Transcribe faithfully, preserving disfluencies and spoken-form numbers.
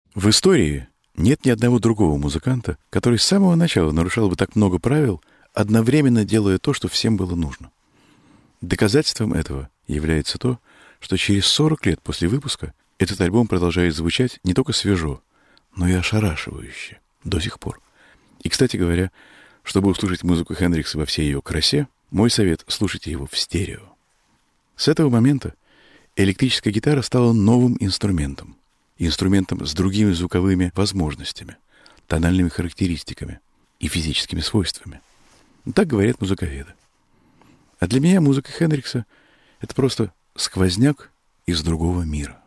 В истории нет ни одного другого музыканта, который с самого начала нарушал бы так много правил, одновременно делая то, что всем было нужно. Доказательством этого является то, что через сорок лет после выпуска этот альбом продолжает звучать не только свежо, но и ошарашивающе до сих пор. И, кстати говоря, чтобы услышать музыку Хендрикса во всей ее красе, мой совет — слушайте его в стерео. С этого момента электрическая гитара стала новым инструментом. Инструментом с другими звуковыми возможностями, тональными характеристиками и физическими свойствами. Так говорят музыковеды. А для меня музыка Хендрикса — это просто сквозняк из другого мира.